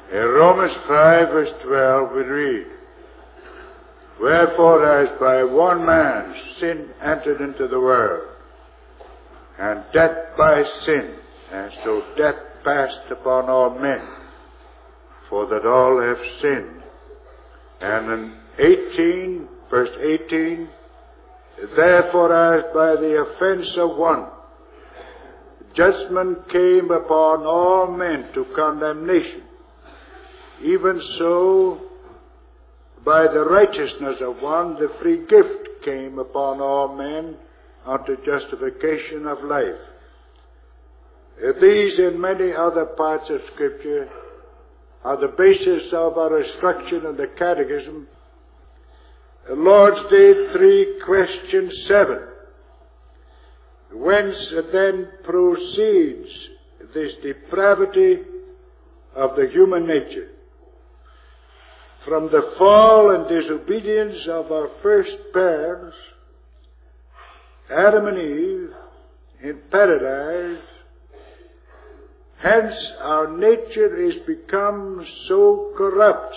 In Romans 5 verse 12 we read, "Wherefore as by one man sin entered into the world, and death by sin, and so death passed upon all men, for that all have sinned." And in verse 18, "Therefore as by the offense of one, judgment came upon all men to condemnation, even so by the righteousness of one the free gift came upon all men unto justification of life." These and many other parts of Scripture are the basis of our instruction in the Catechism. Lord's Day 3, question 7. Whence then proceeds this depravity of the human nature? From the fall and disobedience of our first parents, Adam and Eve, in paradise. Hence our nature is become so corrupt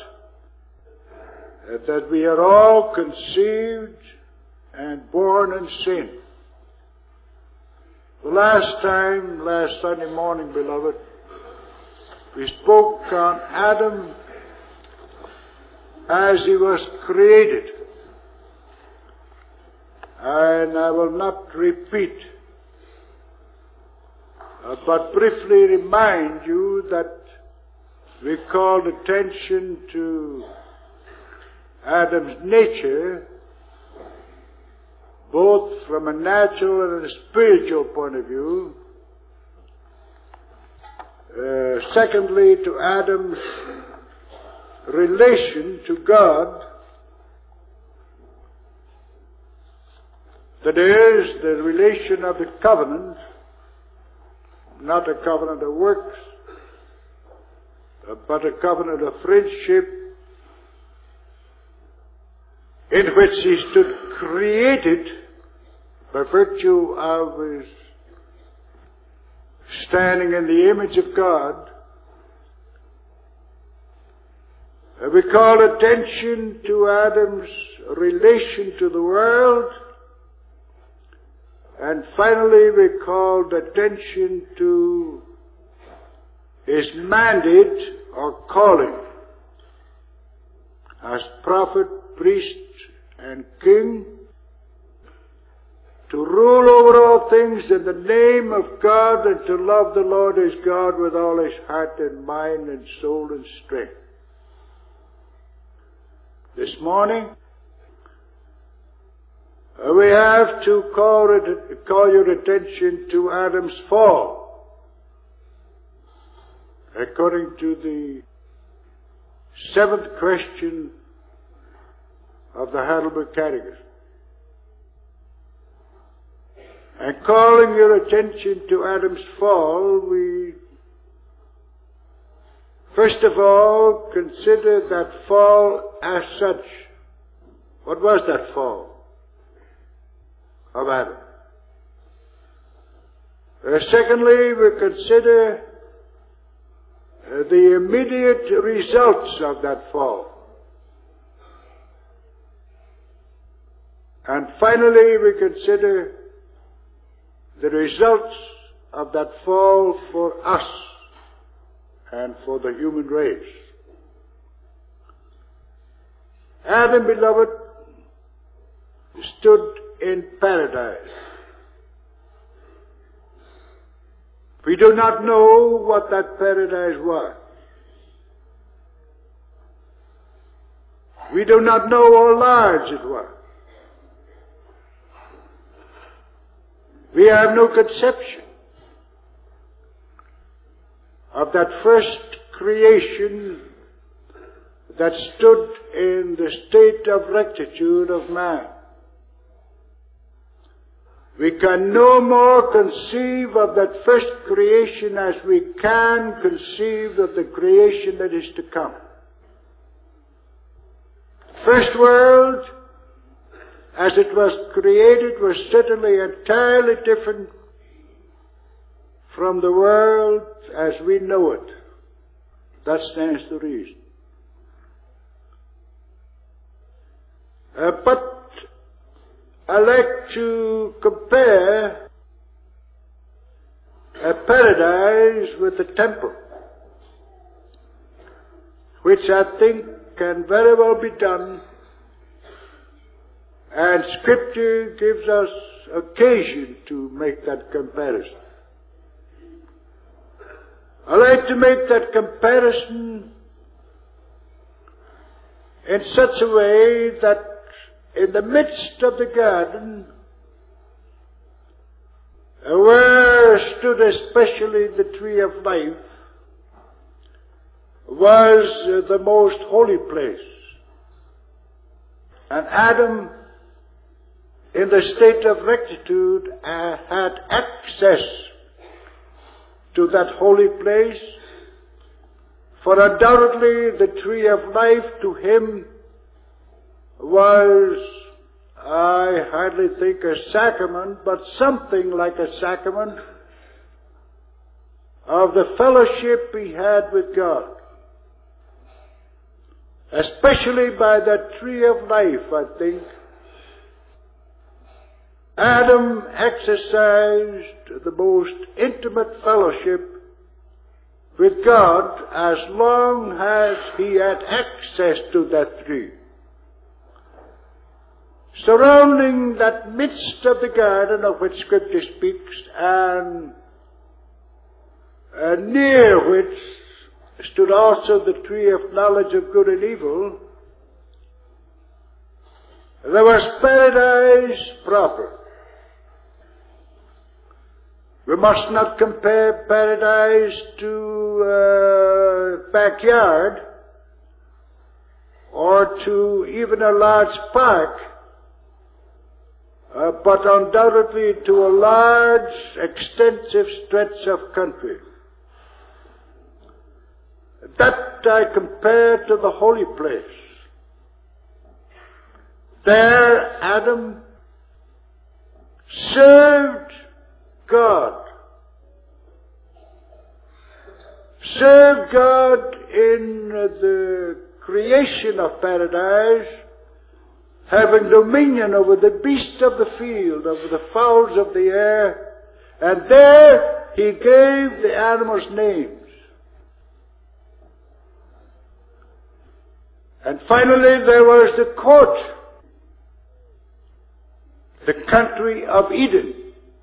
that we are all conceived and born in sin. The last Sunday morning, beloved, we spoke on Adam as he was created. And I will not repeat, but briefly remind you that we called attention to Adam's nature, both from a natural and a spiritual point of view. Secondly, to Adam's relation to God, that is, the relation of the covenant, not a covenant of works, but a covenant of friendship, in which he stood created by virtue of his standing in the image of God. We call attention to Adam's relation to the world. And finally, we called attention to his mandate or calling as prophet, priest, and king, to rule over all things in the name of God and to love the Lord his God with all his heart and mind and soul and strength. This morning, we have to call your attention to Adam's fall, according to the 7th question of the Heidelberg Catechism. And calling your attention to Adam's fall, we first of all consider that fall as such. What was that fall of Adam? Secondly, we consider the immediate results of that fall. And finally, we consider the results of that fall for us and for the human race. Adam, beloved, stood in paradise. We do not know what that paradise was. We do not know how large it was. We have no conception of that first creation that stood in the state of rectitude of man. We can no more conceive of that first creation as we can conceive of the creation that is to come. The first world, as it was created, was certainly entirely different from the world as we know it. That stands to reason. But I like to compare a paradise with a temple, which I think can very well be done, and Scripture gives us occasion to make that comparison. I like to make that comparison in such a way that in the midst of the garden, where stood especially the tree of life, was the most holy place. And Adam, in the state of rectitude, had access to that holy place, for undoubtedly the tree of life to him was, I hardly think a sacrament, but something like a sacrament of the fellowship he had with God. Especially by that tree of life, I think, Adam exercised the most intimate fellowship with God as long as he had access to that tree. Surrounding that midst of the garden of which Scripture speaks, and near which stood also the tree of knowledge of good and evil, there was paradise proper. We must not compare paradise to a backyard or to even a large park, but undoubtedly to a large, extensive stretch of country. That I compare to the holy place. There Adam served God. Served God in the creation of paradise, having dominion over the beasts of the field, over the fowls of the air, and there he gave the animals names. And finally there was the court, the country of Eden,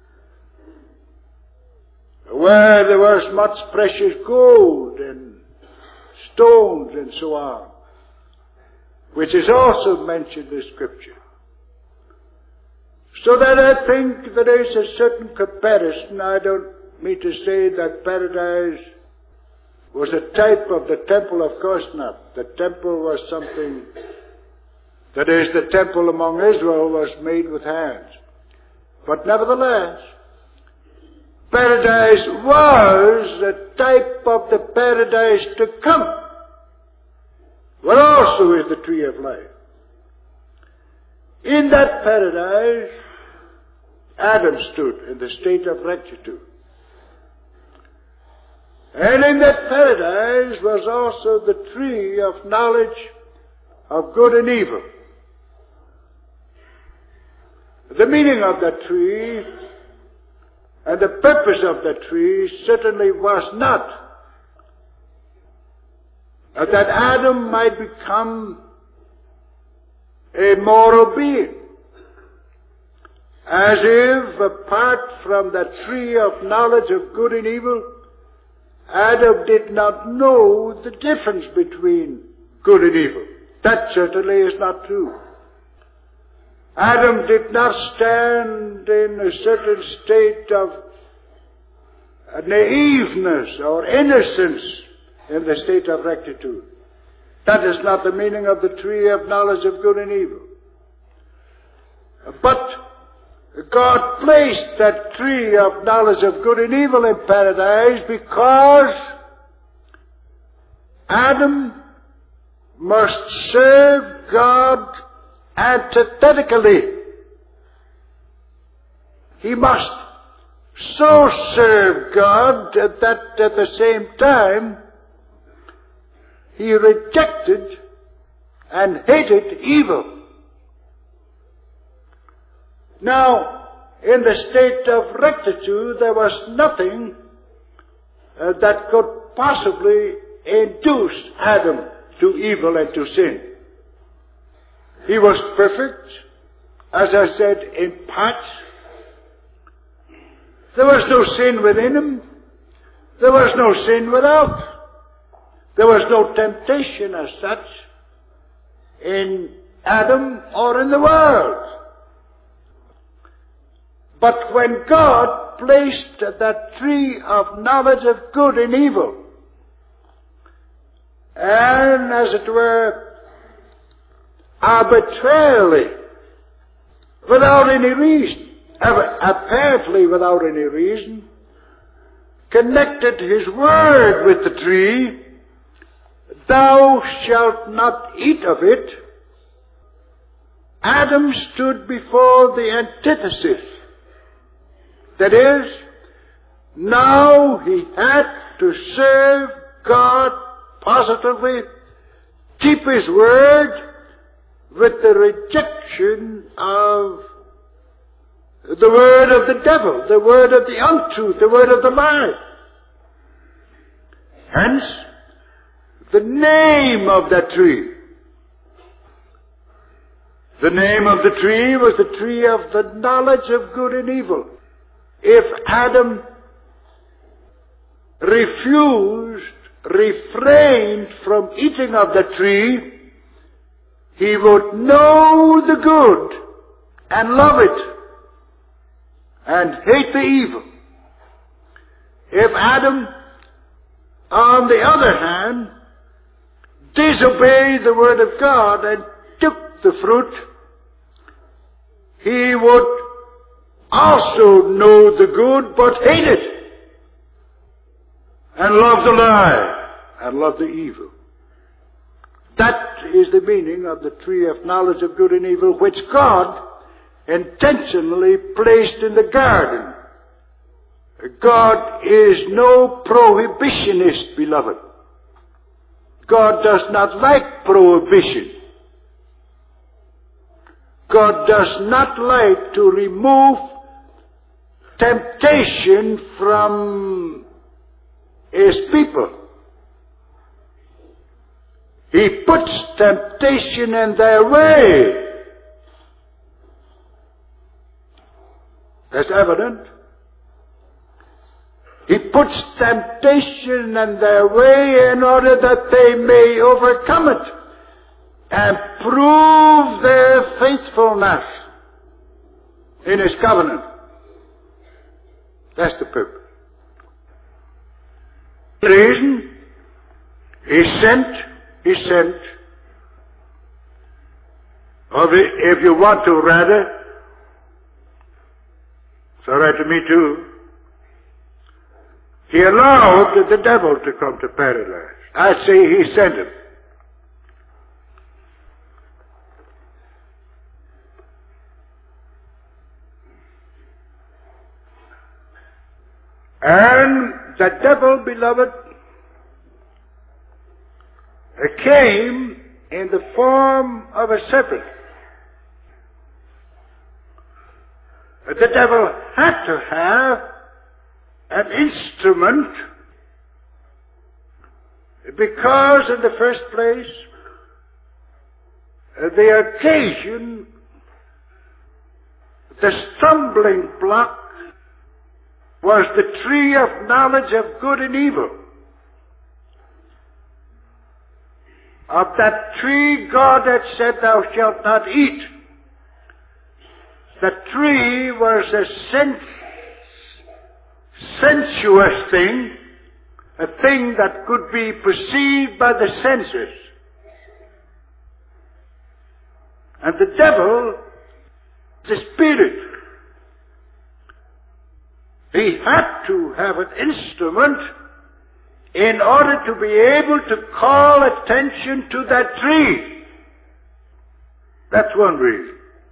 where there was much precious gold and stones and so on, which is also mentioned in Scripture. So that I think there is a certain comparison. I don't mean to say that paradise was a type of the temple, of course not. The temple was something, that is, the temple among Israel was made with hands. But nevertheless, paradise was a type of the paradise to come, where also is the tree of life. In that paradise, Adam stood in the state of rectitude. And in that paradise was also the tree of knowledge of good and evil. The meaning of that tree and the purpose of that tree certainly was not that Adam might become a moral being, as if apart from that tree of knowledge of good and evil, Adam did not know the difference between good and evil. That certainly is not true. Adam did not stand in a certain state of naiveness or innocence in the state of rectitude. That is not the meaning of the tree of knowledge of good and evil. But God placed that tree of knowledge of good and evil in paradise because Adam must serve God antithetically. He must so serve God that at the same time he rejected and hated evil. Now, in the state of rectitude, there was nothing that could possibly induce Adam to evil and to sin. He was perfect, as I said, in part. There was no sin within him. There was no sin without. There was no temptation as such in Adam or in the world. But when God placed that tree of knowledge of good and evil, and as it were, arbitrarily, without any reason, apparently without any reason, connected His word with the tree, "Thou shalt not eat of it," Adam stood before the antithesis. That is, now he had to serve God positively, keep His word, with the rejection of the word of the devil, the word of the untruth, the word of the lie. Hence, the name of that tree. The name of the tree was the tree of the knowledge of good and evil. If Adam refrained from eating of the tree, he would know the good and love it and hate the evil. If Adam, on the other hand, disobeyed the word of God and took the fruit, he would also know the good but hate it and love the lie and love the evil. That is the meaning of the tree of knowledge of good and evil, which God intentionally placed in the garden. God is no prohibitionist, beloved. God does not like prohibition. God does not like to remove temptation from His people. He puts temptation in their way. That's evident. He puts temptation in their way in order that they may overcome it and prove their faithfulness in His covenant. That's the purpose. The reason He sent, or if you want to rather, it's all right to me too, He allowed the devil to come to paradise. I say He sent him. And the devil, beloved, came in the form of a serpent. The devil had to have an instrument because, in the first place, the occasion, the stumbling block, was the tree of knowledge of good and evil. Of that tree God had said, "Thou shalt not eat." The tree was a sensuous thing, a thing that could be perceived by the senses. And the devil, the spirit, he had to have an instrument in order to be able to call attention to that tree. That's one reason.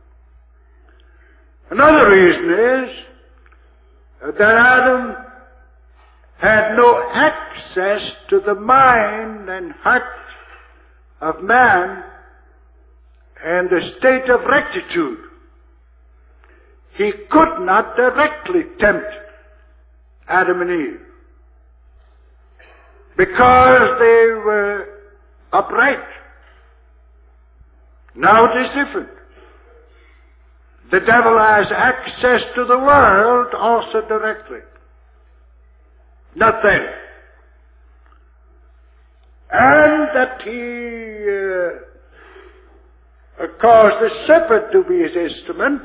Another reason is that Adam had no access to the mind and heart of man in the state of rectitude. He could not directly tempt Adam and Eve because they were upright. Now it is different. The devil has access to the world also directly. Not then. And that he caused the serpent to be his instrument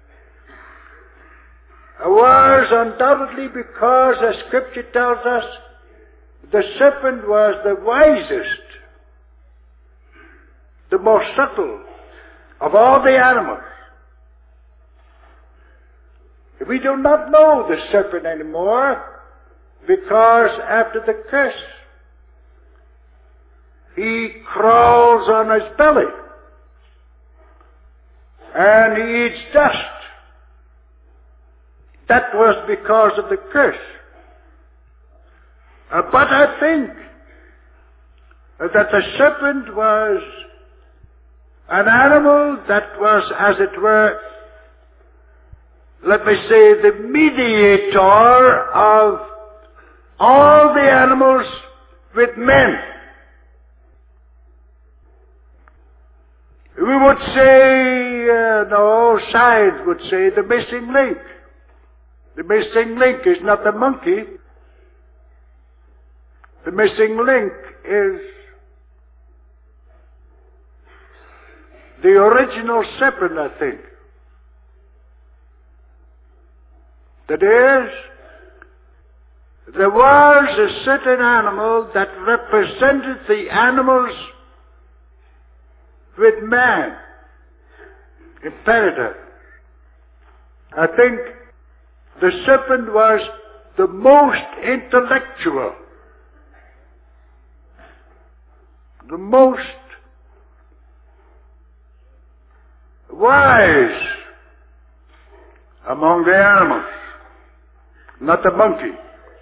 was undoubtedly because, as Scripture tells us, the serpent was the wisest, the most subtle of all the animals. We do not know the serpent anymore because after the curse, he crawls on his belly and he eats dust. That was because of the curse. But I think that the serpent was an animal that was, as it were, let me say, the mediator of all the animals with men. We would say, no, science would say the missing link. The missing link is not the monkey. The missing link is the original serpent, I think. That is, there was a certain animal that represented the animals with man in paradise. I think the serpent was the most intellectual, the most wise among the animals, not the monkey.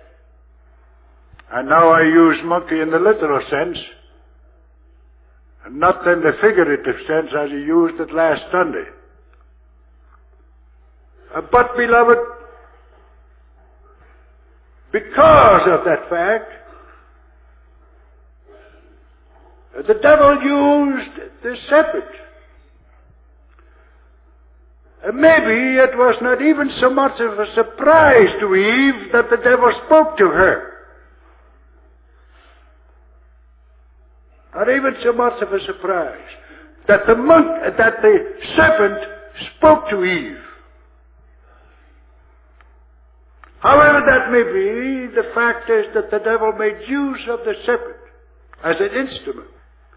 And now I use monkey in the literal sense, and not in the figurative sense as he used it last Sunday. But, beloved, because of that fact, the devil used the serpent. Maybe it was not even so much of a surprise to Eve that the devil spoke to her. Not even so much of a surprise that the serpent spoke to Eve. However that may be, the fact is that the devil made use of the serpent as an instrument.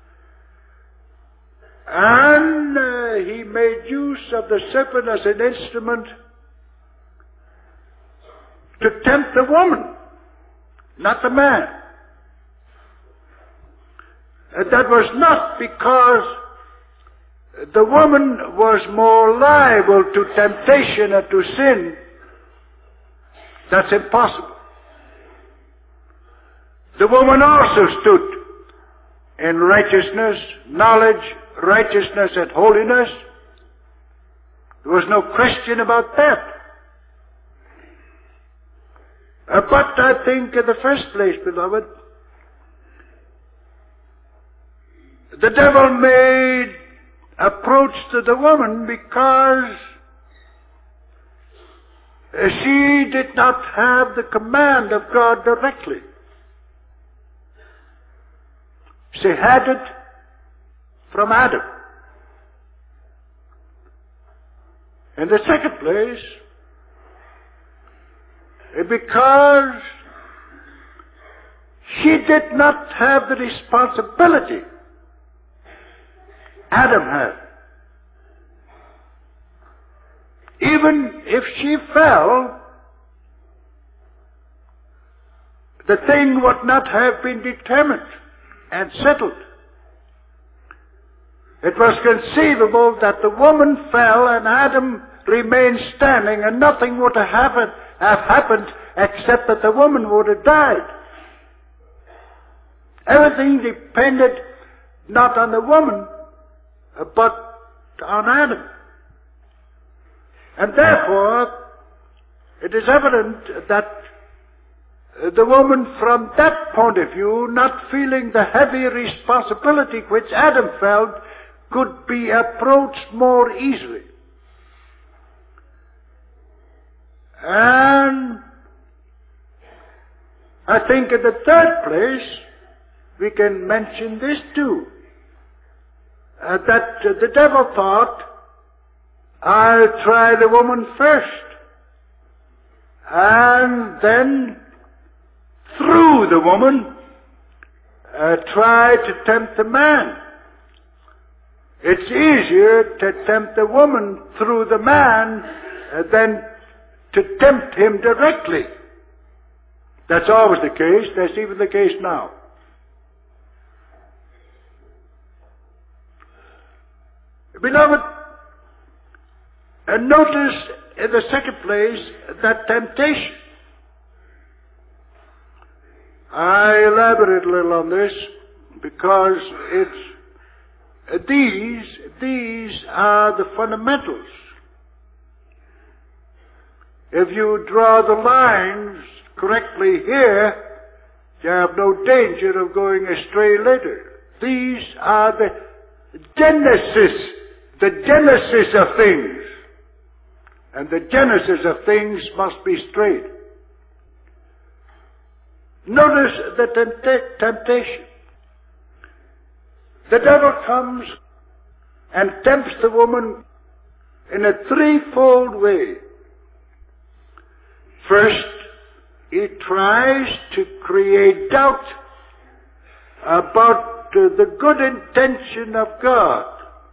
And he made use of the serpent as an instrument to tempt the woman, not the man. That was not because the woman was more liable to temptation and to sin. That's impossible. The woman also stood in righteousness, knowledge, righteousness, and holiness. There was no question about that. But I think in the first place, beloved, the devil made approach to the woman because she did not have the command of God directly. She had it from Adam. In the second place, because she did not have the responsibility Adam had. Even if she fell, the thing would not have been determined and settled. It was conceivable that the woman fell and Adam remained standing and nothing would have happened except that the woman would have died. Everything depended not on the woman, but on Adam. And therefore, it is evident that the woman, from that point of view, not feeling the heavy responsibility which Adam felt, could be approached more easily. And I think in the third place, we can mention this too, that the devil thought, I'll try the woman first, and then through the woman, try to tempt the man. It's easier to tempt the woman through the man than to tempt him directly. That's always the case. That's even the case now. Beloved, notice in the second place that temptation. I elaborate a little on this because these are the fundamentals. If you draw the lines correctly here, you have no danger of going astray later. These are the genesis of things. And the genesis of things must be straight. Notice the temptation. The devil comes and tempts the woman in a threefold way. First, he tries to create doubt about the good intention of God.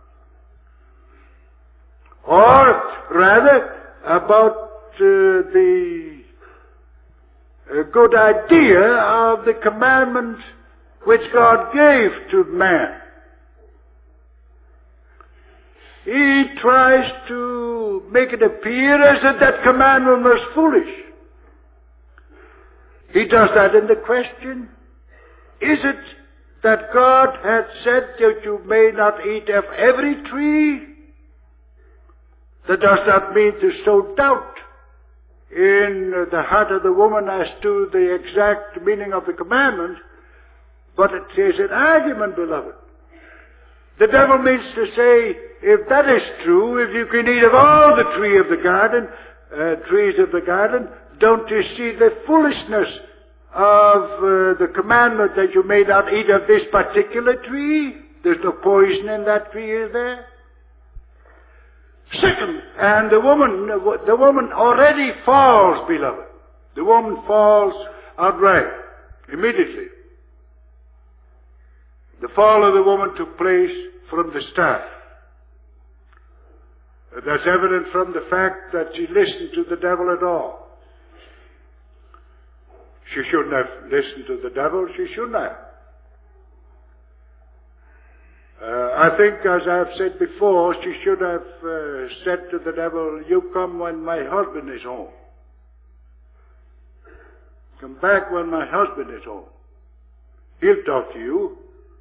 Or rather, about the good idea of the commandment which God gave to man. He tries to make it appear as if that commandment was foolish. He does that in the question, is it that God had said that you may not eat of every tree? That does not mean to sow doubt in the heart of the woman as to the exact meaning of the commandment, but it is an argument, beloved. The devil means to say, if that is true, if you can eat of all the trees of the garden, don't you see the foolishness of the commandment that you may not eat of this particular tree? There's no poison in that tree, is there? Second, and the woman already falls, beloved. The woman falls outright, immediately. The fall of the woman took place from the start. That's evident from the fact that she listened to the devil at all. She shouldn't have listened to the devil. She shouldn't have. I think, as I have said before, she should have said to the devil, you come when my husband is home. Come back when my husband is home. He'll talk to you.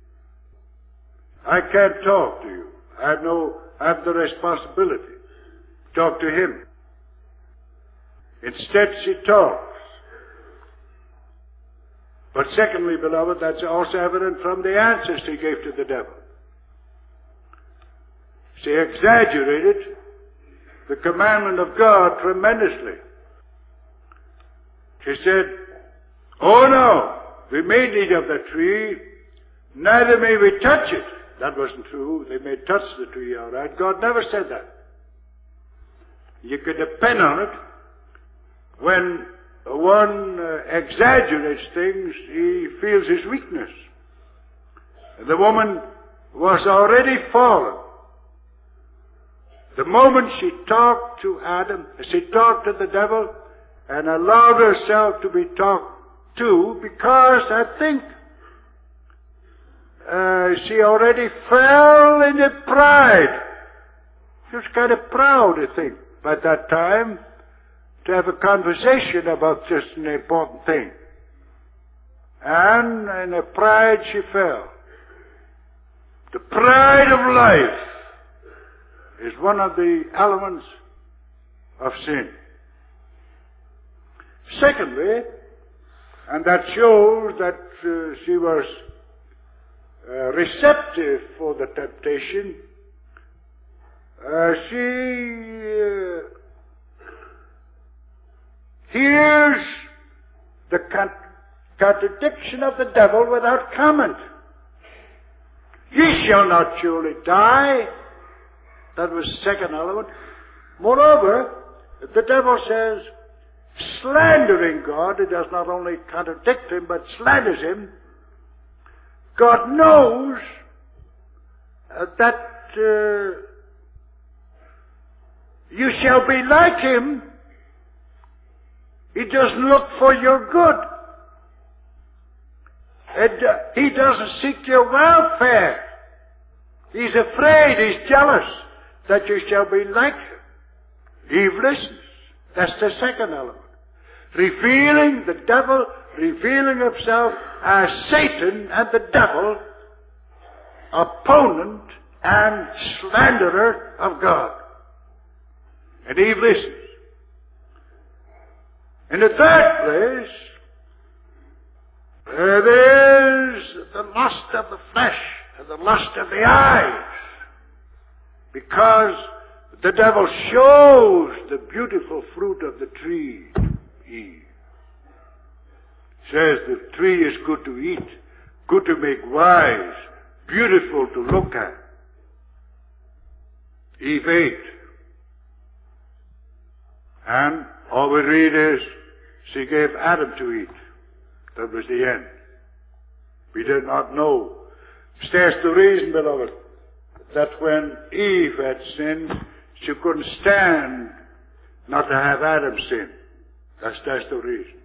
I can't talk to you. I have the responsibility. Talk to him. Instead, she talks. But secondly, beloved, that's also evident from the answers she gave to the devil. She exaggerated the commandment of God tremendously. She said, oh no, we may eat of the tree, neither may we touch it. That wasn't true. They may touch the tree, all right. God never said that. You could depend on it. When one exaggerates things, he feels his weakness. The woman was already fallen. The moment she talked to Adam, she talked to the devil and allowed herself to be talked to, because I think she already fell into pride. She was kind of proud, I think, by that time, to have a conversation about such an important thing. And in her pride she fell. of life is one of the elements of sin. Secondly, and that shows that she was receptive for the temptation, she hears the contradiction of the devil without comment. Ye shall not surely die. That was the second element. Moreover, the devil says, slandering God, it does not only contradict him, but slanders him. God knows that you shall be like him. He doesn't look for your good. He doesn't seek your welfare. He's afraid, he's jealous that you shall be like him. Eve listens. That's the second element. Revealing the devil, revealing himself as Satan and the devil, opponent and slanderer of God. And Eve listens. In the third place, there's the lust of the flesh and the lust of the eyes. Because the devil shows the beautiful fruit of the tree, Eve. Says the tree is good to eat, good to make wise, beautiful to look at. Eve ate. And all we read is, she gave Adam to eat. That was the end. We did not know. Stands to reason, beloved, that when Eve had sinned, she couldn't stand not to have Adam sin. That's the reason.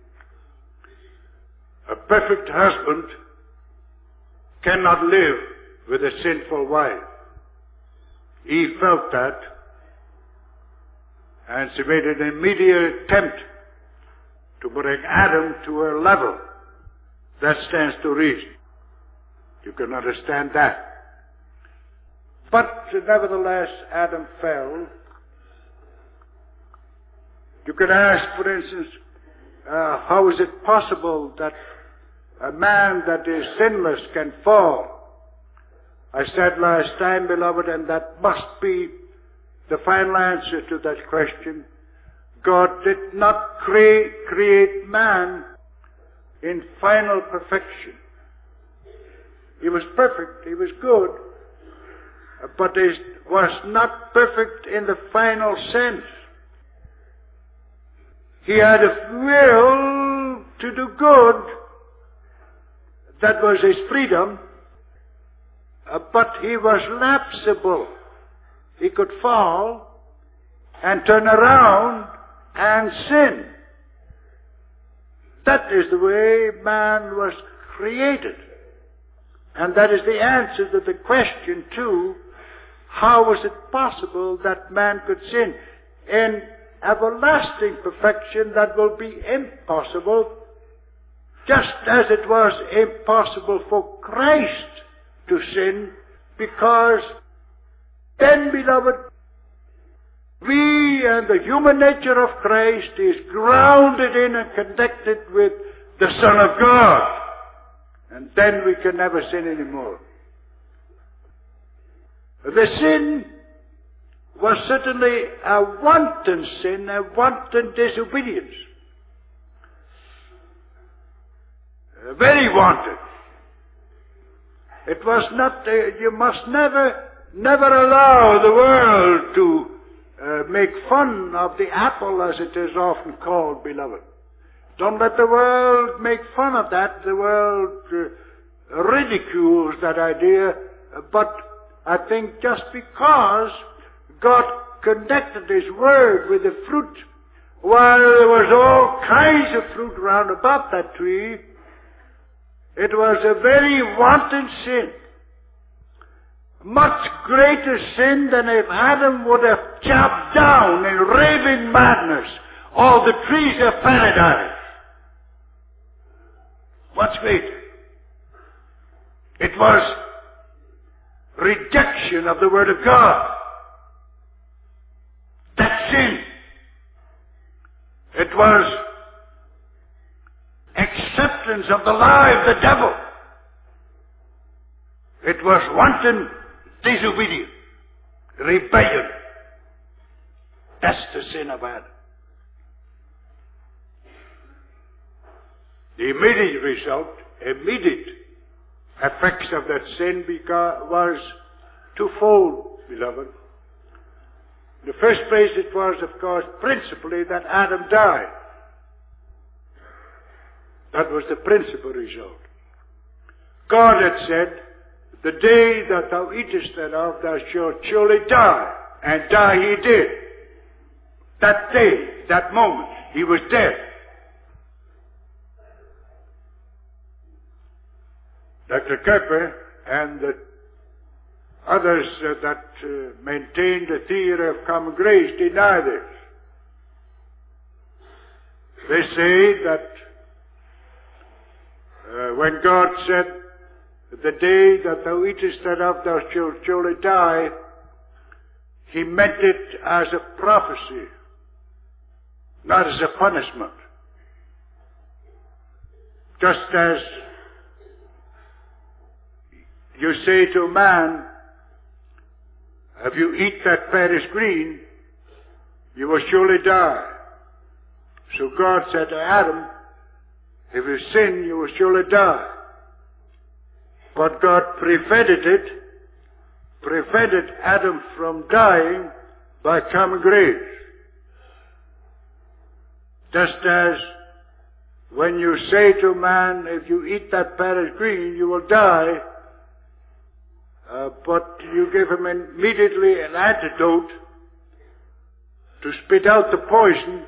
A perfect husband cannot live with a sinful wife. Eve felt that, and she made an immediate attempt to bring Adam to her level. That stands to reason. You can understand that. But nevertheless, Adam fell. You can ask, for instance, how is it possible that a man that is sinless can fall? I said last time, beloved, and that must be the final answer to that question. God did not create man in final perfection. He was perfect, he was good, but he was not perfect in the final sense. He had a will to do good. That was his freedom. But he was lapsable. He could fall and turn around and sin. That is the way man was created. And that is the answer to the question too, how was it possible that man could sin? In everlasting perfection, that will be impossible, just as it was impossible for Christ to sin, because then, beloved, we and the human nature of Christ is grounded in and connected with the Son of God. And then we can never sin anymore. The sin was certainly a wanton sin, a wanton disobedience. Very wanton. It was not, you must never allow the world to make fun of the apple, as it is often called, beloved. Don't let the world make fun of that. The world ridicules that idea. But I think just because God connected His Word with the fruit, while there was all kinds of fruit round about that tree, it was a very wanton sin. Much greater sin than if Adam would have chopped down in raving madness all the trees of paradise. Much greater. It was rejection rejection of the Word of God. That's sin. It was acceptance of the lie of the devil. It was wanton disobedience, rebellion. That's the sin of Adam. The immediate result, immediate effects of that sin was twofold, beloved. In the first place, it was, of course, principally that Adam died. That was the principal result. God had said, the day that thou eatest thereof, thou shalt surely die. And die he did. That day, that moment, he was dead. Dr. Kuyper and the others that maintain the theory of common grace deny this. They say that when God said, the day that thou eatest thereof thou shalt surely die, he meant it as a prophecy, not as a punishment. Just as you say to a man, if you eat that Paris green, you will surely die. So God said to Adam, if you sin, you will surely die. But God prevented Adam from dying by common grace. Just as when you say to a man, if you eat that Paris green, you will die, but you give him immediately an antidote to spit out the poison.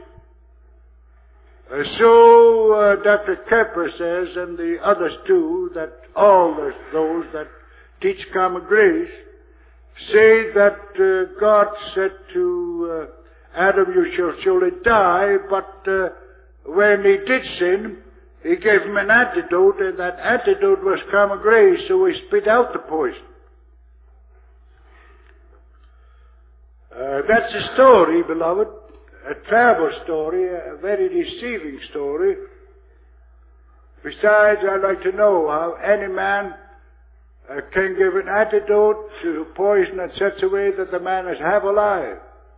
So Dr. Kuyper says, and the others too, that all those that teach common grace say that God said to Adam, you shall surely die, but when he did sin, he gave him an antidote, and that antidote was common grace, so he spit out the poison. That's a story, beloved, a terrible story, a very deceiving story. Besides, I'd like to know how any man can give an antidote to poison in such a way that the man is half alive,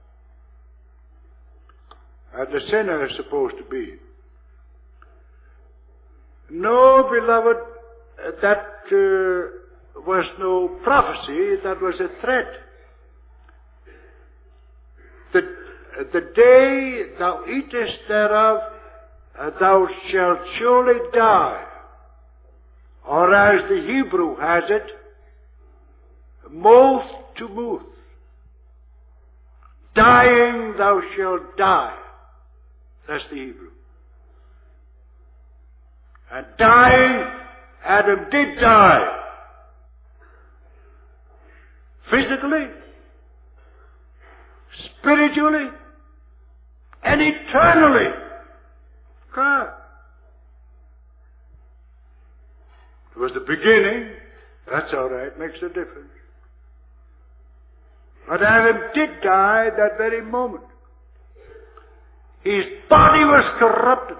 as the sinner is supposed to be. No, beloved, that was no prophecy, that was a threat. The day thou eatest thereof, thou shalt surely die. Or as the Hebrew has it, moth to moth. Dying thou shalt die. That's the Hebrew. And dying, Adam did die. Physically, spiritually, and eternally. God. It was the beginning. That's all right. Makes a difference. But Adam did die that very moment. His body was corrupted.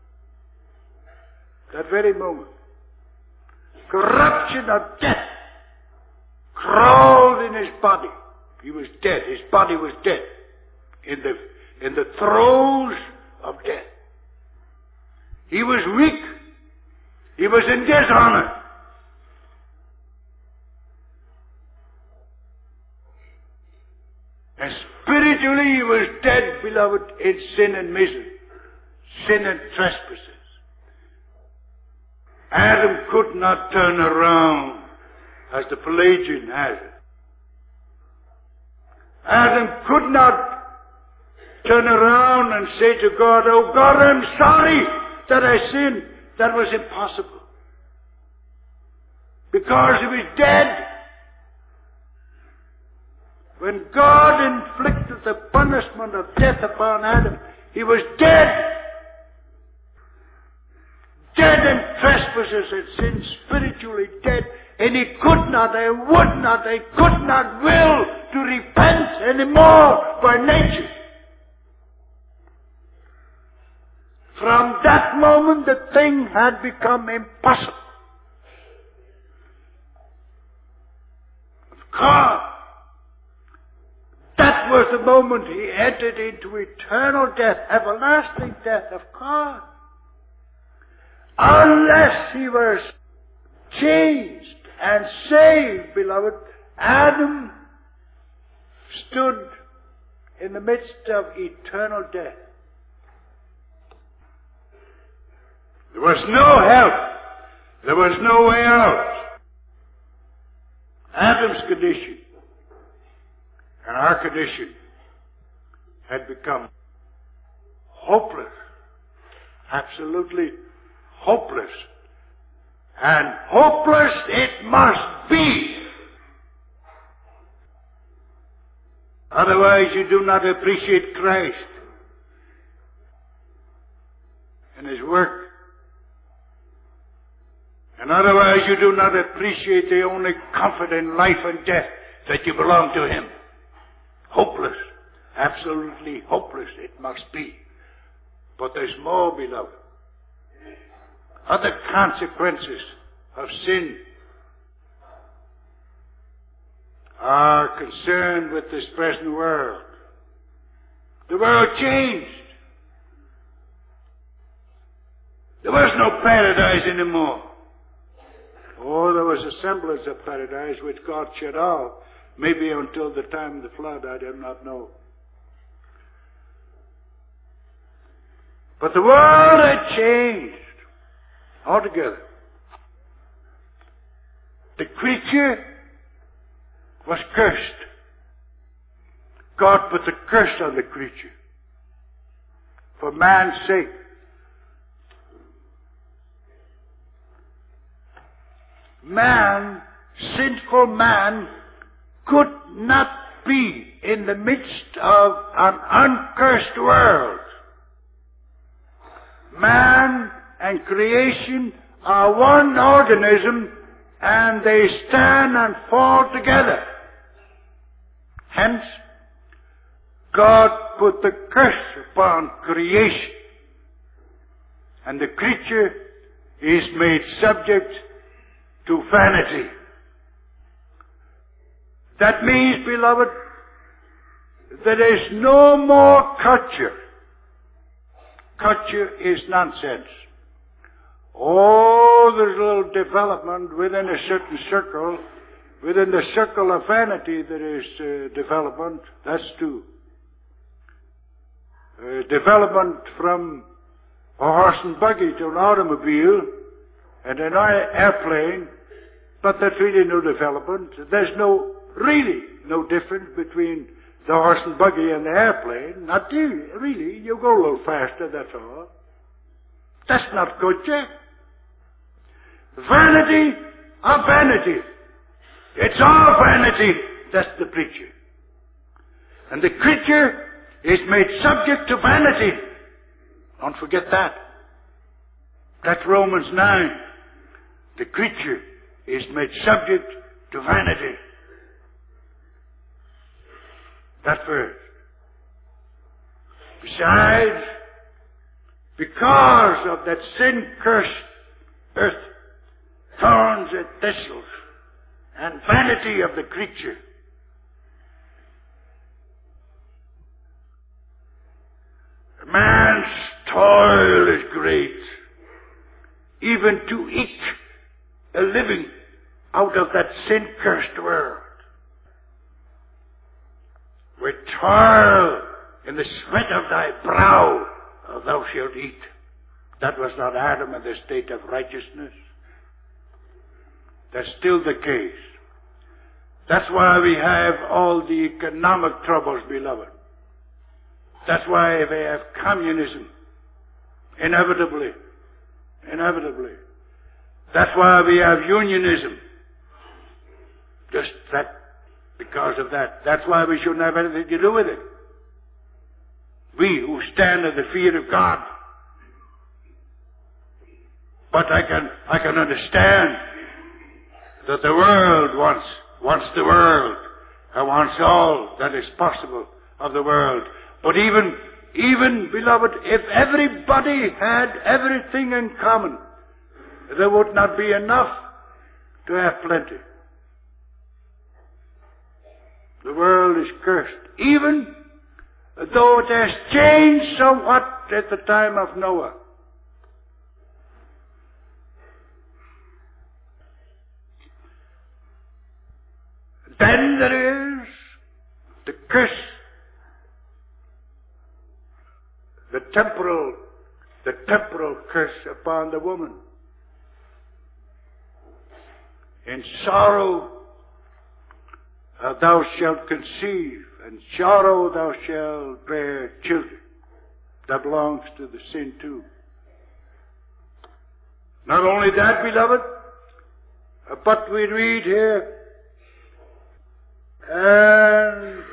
That very moment. Corruption of death crawled in his body. He was dead. His body was dead. In the throes of death. He was weak. He was in dishonor. And spiritually he was dead, beloved, in sin and misery. Sin and trespasses. Adam could not turn around as the Pelagian has it. Adam could not turn around and say to God, oh God, I'm sorry that I sinned. That was impossible. Because he was dead. When God inflicted the punishment of death upon Adam, he was dead. Dead in trespasses and sin, spiritually dead And he could not, they would not, they could not will to repent anymore by nature. From that moment the thing had become impossible. God, that was the moment he entered into eternal death, everlasting death of God. Unless he was changed and saved, beloved, Adam stood in the midst of eternal death. There was no help. There was no way out. Adam's condition and our condition had become hopeless. Absolutely hopeless. And hopeless it must be. Otherwise you do not appreciate Christ and His work. And otherwise you do not appreciate the only comfort in life and death, that you belong to Him. Hopeless. Absolutely hopeless it must be. But there's more, beloved. Other consequences of sin are concerned with this present world. The world changed. There was no paradise anymore. Oh, there was a semblance of paradise which God shut off, maybe until the time of the flood, I do not know. But the world had changed altogether. The creature was cursed. God put the curse on the creature for man's sake. Man, sinful man, could not be in the midst of an uncursed world. Man and creation are one organism, and they stand and fall together. Hence, God put the curse upon creation, and the creature is made subject to vanity. That means, beloved, there is no more culture. Culture is nonsense. Oh, there's a little development within a certain circle, within the circle of vanity there is development. That's true. Development from a horse and buggy to an automobile and an airplane, but there's really no development. There's really no difference between the horse and buggy and the airplane. Not really. You go a little faster, that's all. That's not culture. Vanity of vanity. It's all vanity. That's the preacher. And the creature is made subject to vanity. Don't forget that. That's Romans 9. The creature is made subject to vanity. That verse. Besides, because of that sin-cursed earth, thorns and thistles, and vanity of the creature, man's toil is great, even to eke a living out of that sin-cursed world. With toil in the sweat of thy brow thou shalt eat. That was not Adam in the state of righteousness. That's still the case. That's why we have all the economic troubles, beloved. That's why we have communism. Inevitably. That's why we have unionism. Just that, because of that. That's why we shouldn't have anything to do with it. We who stand in the fear of God. But I can understand that the world wants the world, and wants all that is possible of the world. But even, beloved, if everybody had everything in common, there would not be enough to have plenty. The world is cursed, even though it has changed somewhat at the time of Noah. Then there is the curse, the temporal curse upon the woman. In sorrow thou shalt conceive, and sorrow thou shalt bear children. That belongs to the sin too. Not only that, beloved, but we read here, and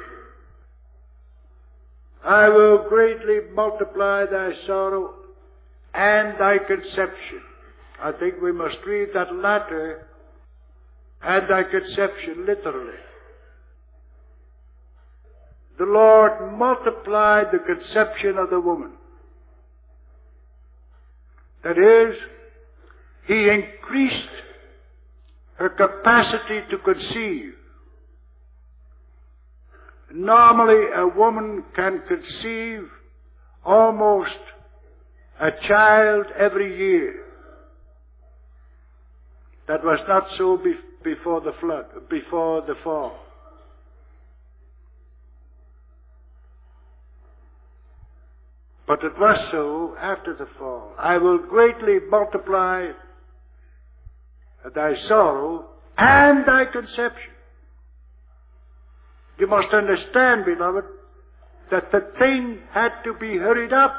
I will greatly multiply thy sorrow and thy conception. I think we must read that latter, and thy conception, literally. The Lord multiplied the conception of the woman. That is, He increased her capacity to conceive. Normally, a woman can conceive almost a child every year. That was not so before the flood, before the fall. But it was so after the fall. I will greatly multiply thy sorrow and thy conception. You must understand, beloved, that the thing had to be hurried up.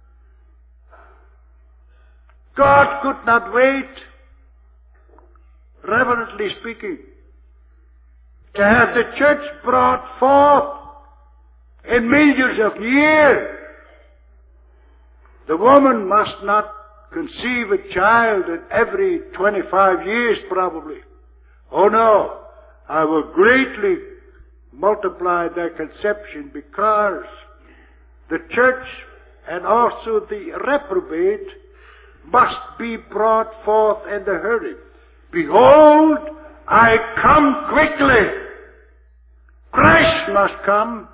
God could not wait, reverently speaking, to have the church brought forth in millions of years. The woman must not conceive a child in every 25 years, probably. Oh no, I will greatly multiply their conception, because the church and also the reprobate must be brought forth in the hurry. Behold, I come quickly. Christ must come.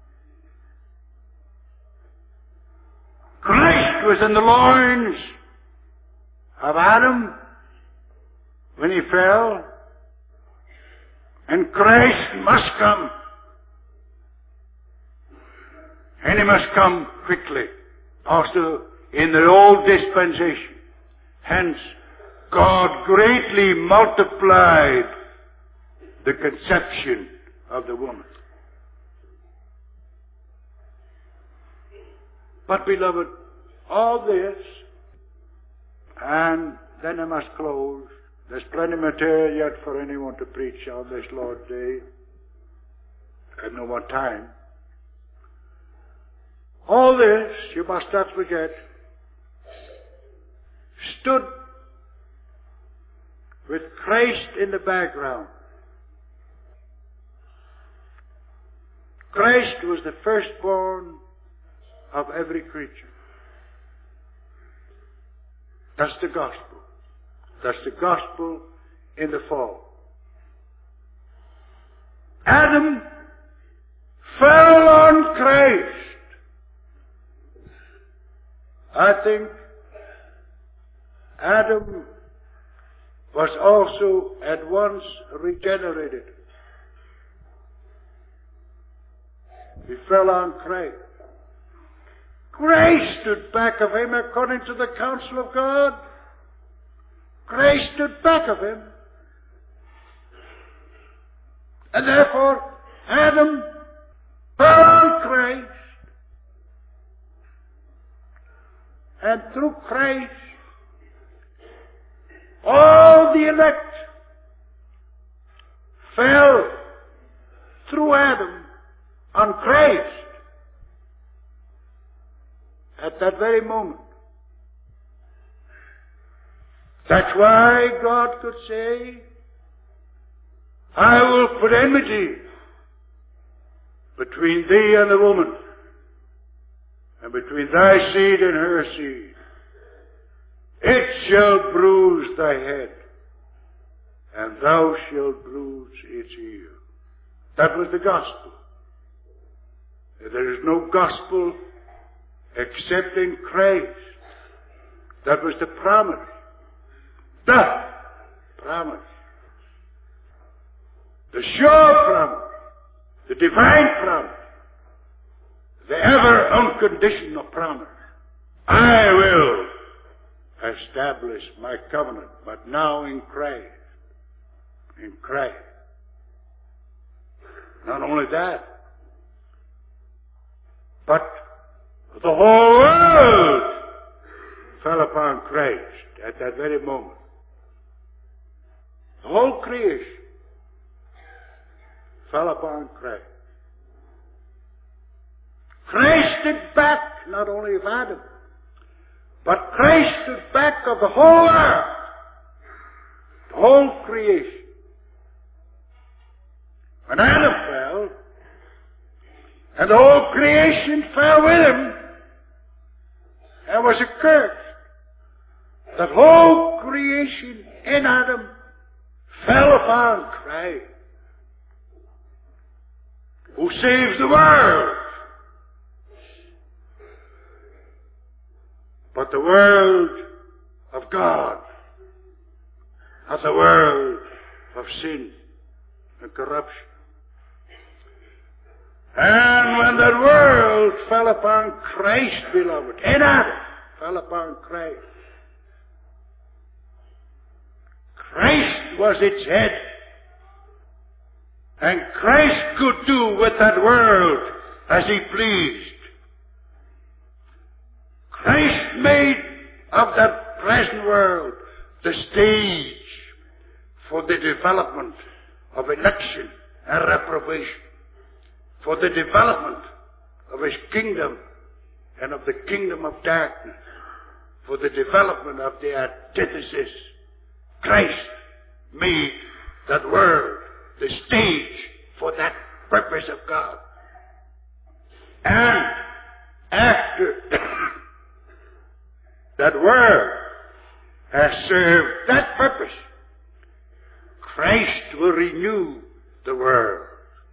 Christ was in the loins of Adam when he fell, and Christ must come. And he must come quickly, also in the old dispensation. Hence, God greatly multiplied the conception of the woman. But, beloved, all this, and then I must close. There's plenty of material yet for anyone to preach on this Lord's Day. I have no more time. All this, you must not forget, stood with Christ in the background. Christ was the firstborn of every creature. That's the gospel. That's the gospel in the fall. Adam fell on Christ. I think Adam was also at once regenerated. He fell on Christ. Christ stood back of him according to the counsel of God. Christ stood back of him. And therefore, Adam fell on Christ. And through Christ, all the elect fell through Adam on Christ at that very moment. That's why God could say, I will put enmity between thee and the woman, and between thy seed and her seed. It shall bruise thy head, and thou shalt bruise its heel. That was the gospel. There is no gospel except in Christ. That was the promise. The promise. The sure promise. The divine promise. The ever unconditional promise. I will establish my covenant, but now in Christ. In Christ. Not only that, but the whole world fell upon Christ at that very moment. The whole creation fell upon Christ. Christ stood back not only of Adam, but Christ stood back of the whole earth, the whole creation. When Adam fell, and the whole creation fell with him, there was a curse. The whole creation in Adam fell upon Christ, who saves the world. But the world of God, not the world of sin and corruption. And when that world fell upon Christ, beloved, in Adam, fell upon Christ. Christ was its head. And Christ could do with that world as he pleased. Christ made of that present world the stage for the development of election and reprobation, for the development of his kingdom and of the kingdom of darkness, for the development of the antithesis. Christ made that world the stage for that purpose of God. And after that world has served that purpose, Christ will renew the world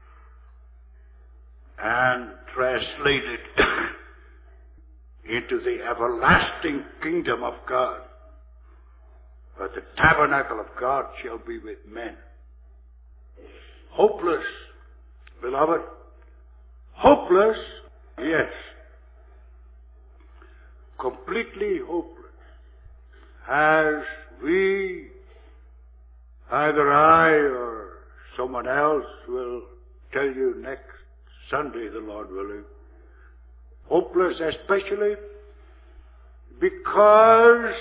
and translate it into the everlasting kingdom of God. But the tabernacle of God shall be with men. Hopeless, beloved. Hopeless, yes. Completely hopeless. As we, either I or someone else, will tell you next Sunday, the Lord willing. Hopeless especially because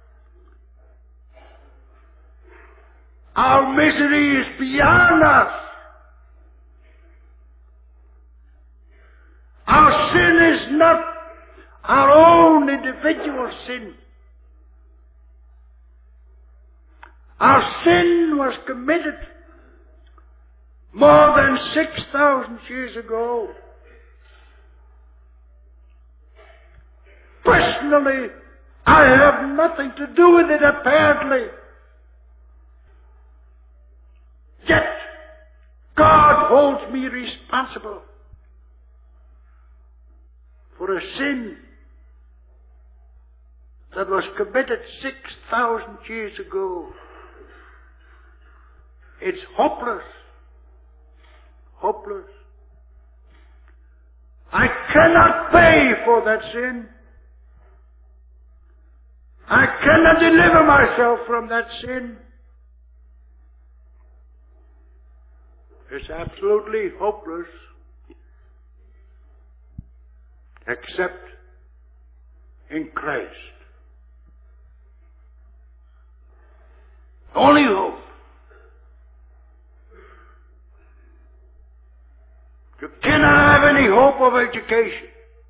our misery is beyond us. Our sin is not our own individual sin. Our sin was committed more than 6,000 years ago. Personally, I have nothing to do with it, apparently. Yet, God holds me responsible for a sin that was committed 6,000 years ago. It's hopeless. Hopeless. I cannot pay for that sin. I cannot deliver myself from that sin. It's absolutely hopeless, except in Christ. Only hope. You cannot have any hope of education.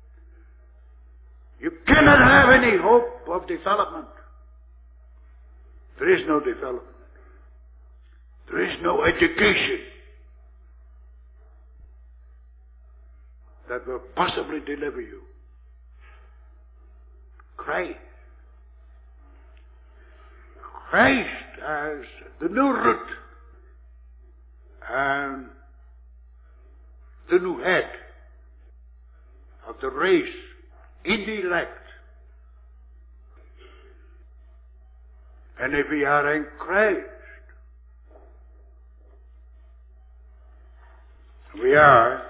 You cannot have any hope of development. There is no development. There is no education that will possibly deliver you. Christ. Christ as the new root and the new head of the race in the elect. And if we are in Christ, we are,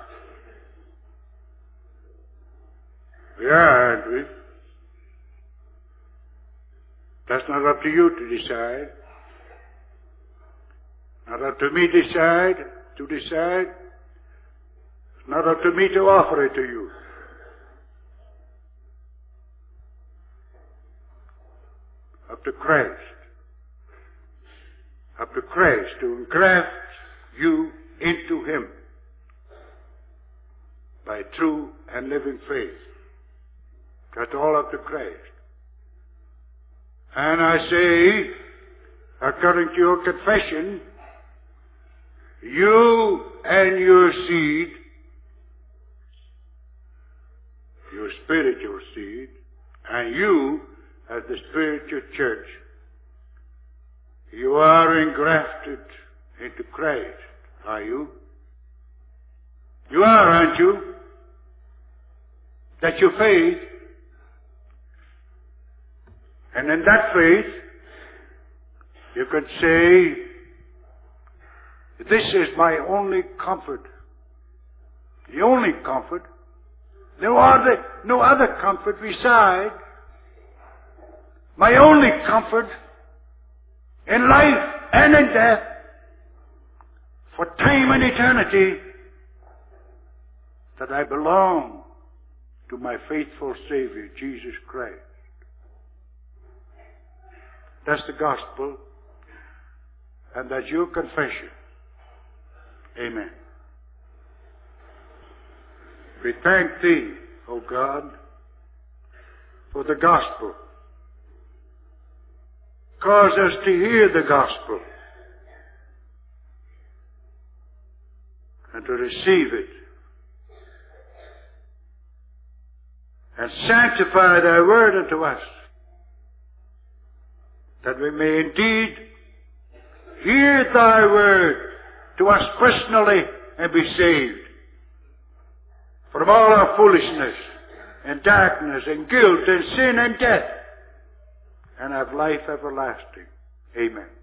aren't we? That's not up to you to decide. Not up to me to decide. It's not up to me to offer it to you. Up to Christ. Up to Christ to engraft you into Him by true and living faith. That's all up to Christ. And I say, according to your confession, you and your seed, your spiritual seed, and you as the spiritual church, you are engrafted into Christ, are you? You are, aren't you? That's your faith. And in that faith, you can say, this is my only comfort. The only comfort. No other comfort beside. My only comfort in life and in death, for time and eternity, that I belong to my faithful Savior, Jesus Christ. That's the gospel, and that's your confession. Amen. We thank Thee, O God, for the gospel. Cause us to hear the gospel and to receive it, and sanctify Thy word unto us, that we may indeed hear Thy word to us personally and be saved from all our foolishness and darkness and guilt and sin and death, and have life everlasting. Amen.